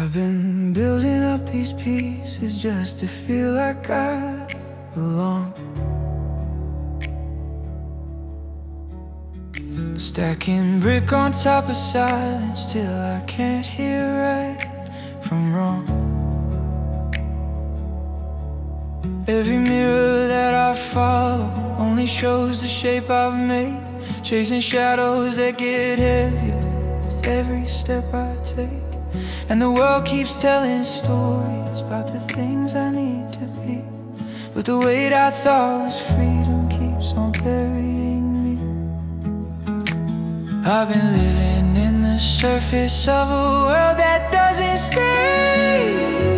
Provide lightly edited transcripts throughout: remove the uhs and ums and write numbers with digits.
I've been building up these pieces just to feel like I belong. Stacking brick on top of silence till I can't hear right from wrong. Every mirror that I follow only shows the shape I've made, chasing shadows that get heavier with every step I take. And the world keeps telling stories about the things I need to be, but the weight I thought was freedom keeps on burying me. I've been living in the surface of a world that doesn't stay,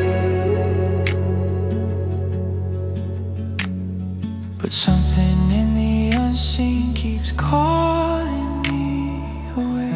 but something in the unseen keeps calling me away.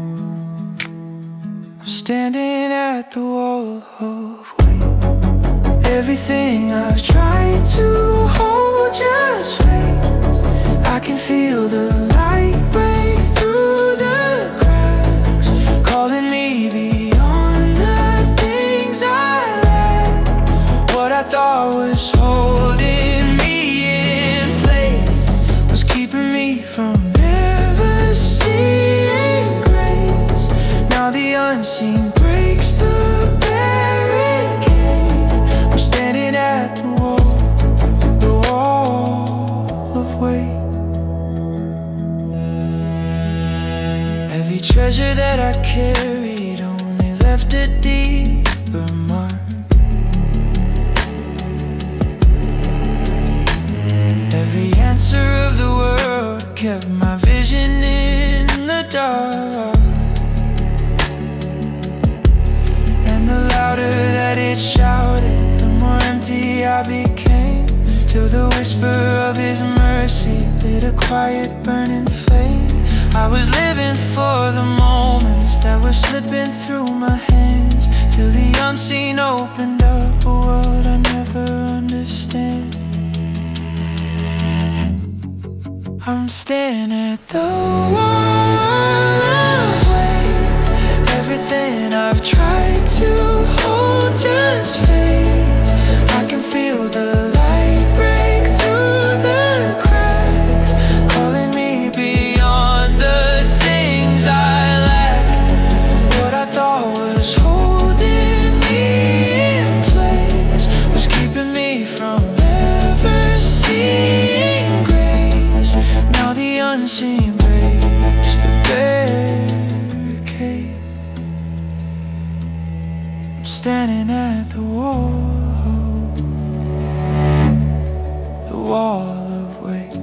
I'm standing at the wall of weight. Everything I've tried to hold just fades. I can feel the light break through the cracks, calling me beyond the things I lack. What I thought was holding me in place was keeping me from ever seeing grace. Now the unseen breaks the barricade. I'm standing at the wall of weight. Every treasure that I carried only left a deeper mark. Every answer of the world kept my vision in the dark. And the louder that it shouted, the more empty I became, till the whisper of His mercy lit a quiet burning flame. I was living for the moments that were slipping through my hands, till the unseen opened up a world I never understand. I'm standing at the wall of weight. Everything I've tried to hold just fades. I can feel the light break through the cracks, calling me beyond the things I lack. What I thought was holding me in place was keeping me from ever seeing grace. Now the unseen breaks the barricade. I'm standing at the wall of weight.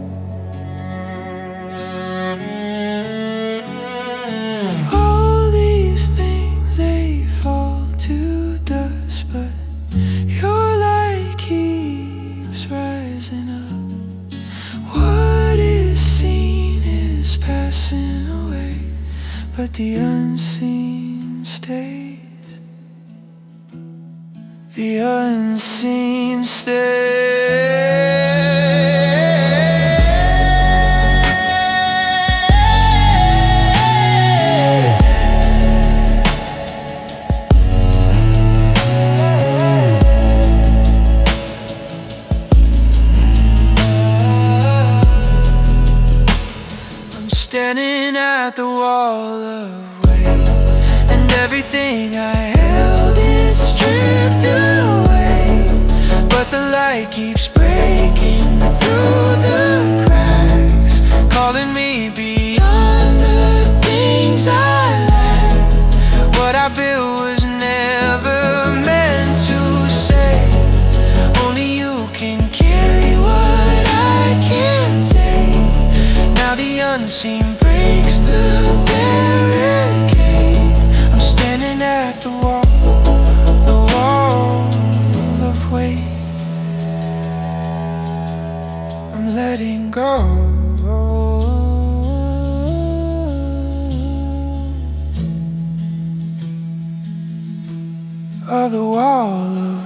All these things, they fall to dust, but your light keeps rising up. What is seen is passing away, but the unseen stays. The unseen stays. I'm standing at the wall of weight, and everything I held is stripped away, but the light keeps breaking through the cracks, calling me beyond the things I lack. What I built was never meant to say. Only you can carry what I can't take. Now the unseen breaks the barricade. I'm standing at the wall of weight. I'm letting go of the wall of